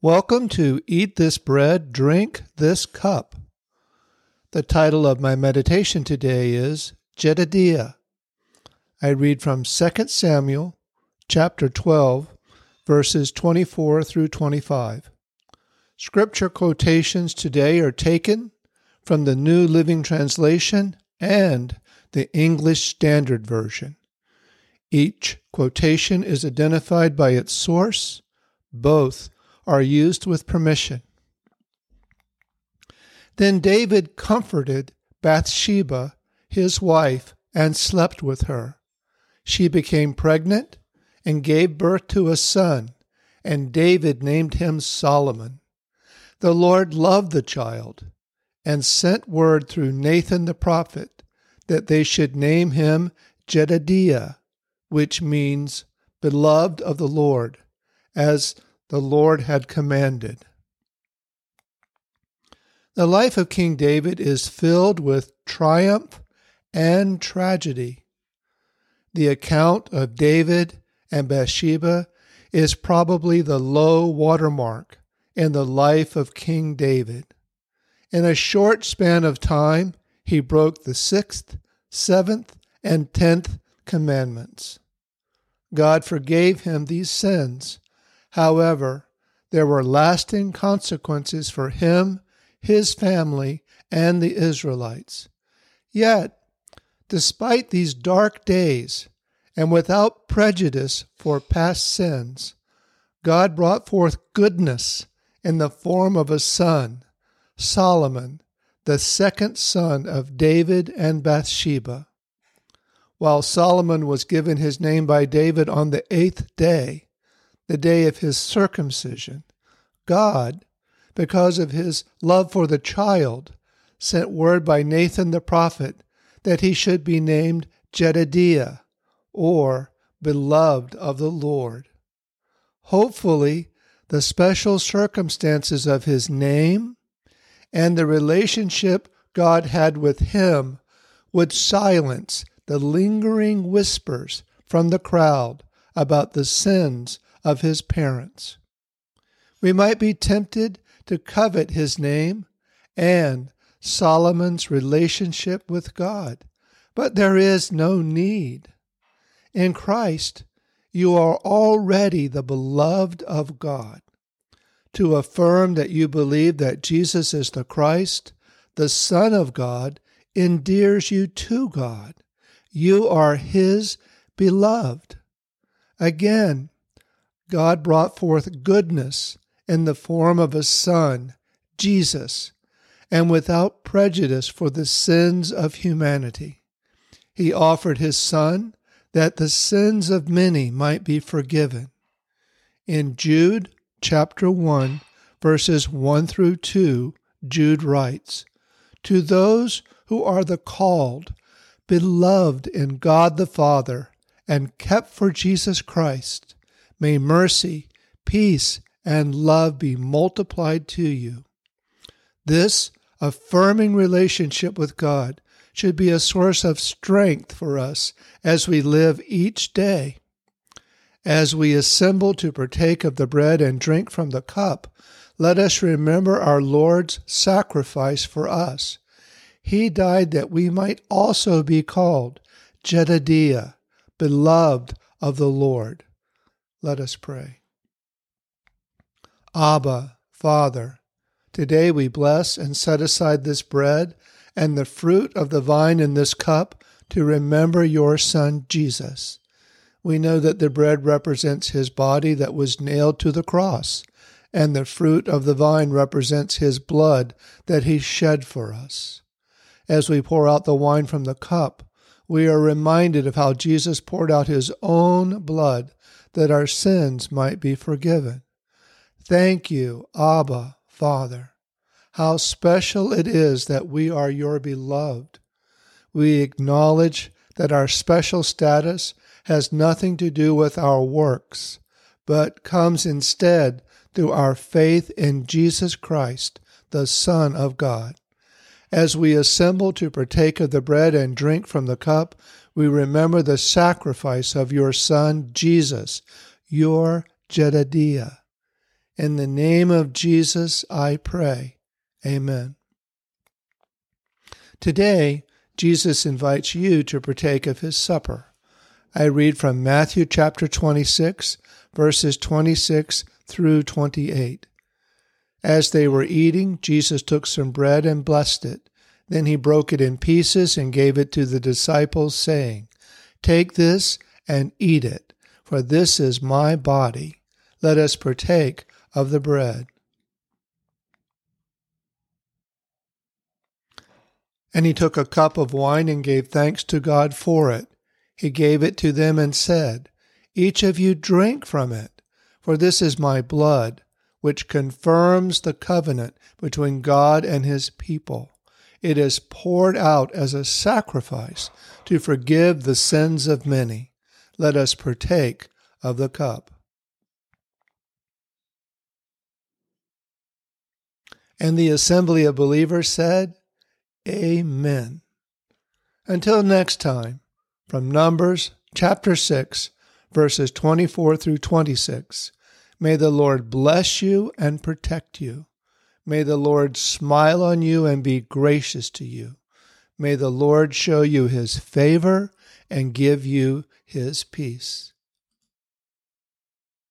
Welcome to Eat This Bread, Drink This Cup. The title of my meditation today is Jedediah. I read from 2 Samuel chapter 12, verses 24 through 25. Scripture quotations today are taken from the New Living Translation and the English Standard Version. Each quotation is identified by its source. Both are used with permission. Then David comforted Bathsheba, his wife, and slept with her. She became pregnant and gave birth to a son, and David named him Solomon. The Lord loved the child and sent word through Nathan the prophet that they should name him Jedediah, which means beloved of the Lord, as the Lord had commanded. The life of King David is filled with triumph and tragedy. The account of David and Bathsheba is probably the low watermark in the life of King David. In a short span of time, he broke the 6th, 7th, and 10th commandments. God forgave him these sins. However, there were lasting consequences for him, his family, and the Israelites. Yet, despite these dark days, and without prejudice for past sins, God brought forth goodness in the form of a son, Solomon, the second son of David and Bathsheba. While Solomon was given his name by David on the 8th day, the day of his circumcision, God, because of his love for the child, sent word by Nathan the prophet that he should be named Jedediah, or beloved of the Lord. Hopefully, the special circumstances of his name and the relationship God had with him would silence the lingering whispers from the crowd about the sins of his parents. We might be tempted to covet his name and Solomon's relationship with God, but there is no need. In Christ, you are already the beloved of God. To affirm that you believe that Jesus is the Christ, the Son of God, endears you to God. You are his beloved. Again, God brought forth goodness in the form of a Son, Jesus, and without prejudice for the sins of humanity. He offered his Son that the sins of many might be forgiven. In Jude chapter 1, verses 1 through 2, Jude writes, "To those who are the called, beloved in God the Father, and kept for Jesus Christ, may mercy, peace, and love be multiplied to you." This affirming relationship with God should be a source of strength for us as we live each day. As we assemble to partake of the bread and drink from the cup, let us remember our Lord's sacrifice for us. He died that we might also be called Jedediah, beloved of the Lord. Let us pray. Abba, Father, today we bless and set aside this bread and the fruit of the vine in this cup to remember your Son, Jesus. We know that the bread represents his body that was nailed to the cross, and the fruit of the vine represents his blood that he shed for us. As we pour out the wine from the cup, we are reminded of how Jesus poured out his own blood that our sins might be forgiven. Thank you, Abba, Father. How special it is that we are your beloved. We acknowledge that our special status has nothing to do with our works, but comes instead through our faith in Jesus Christ, the Son of God. As we assemble to partake of the bread and drink from the cup, we remember the sacrifice of your Son, Jesus, your Jedediah. In the name of Jesus, I pray. Amen. Today, Jesus invites you to partake of his supper. I read from Matthew chapter 26, verses 26 through 28. As they were eating, Jesus took some bread and blessed it. Then he broke it in pieces and gave it to the disciples, saying, "Take this and eat it, for this is my body. Let us partake of the bread." And he took a cup of wine and gave thanks to God for it. He gave it to them and said, "Each of you drink from it, for this is my blood, which confirms the covenant between God and his people. It is poured out as a sacrifice to forgive the sins of many. Let us partake of the cup." And the assembly of believers said, Amen. Until next time, from Numbers chapter 6, verses 24 through 26, may the Lord bless you and protect you. May the Lord smile on you and be gracious to you. May the Lord show you his favor and give you his peace.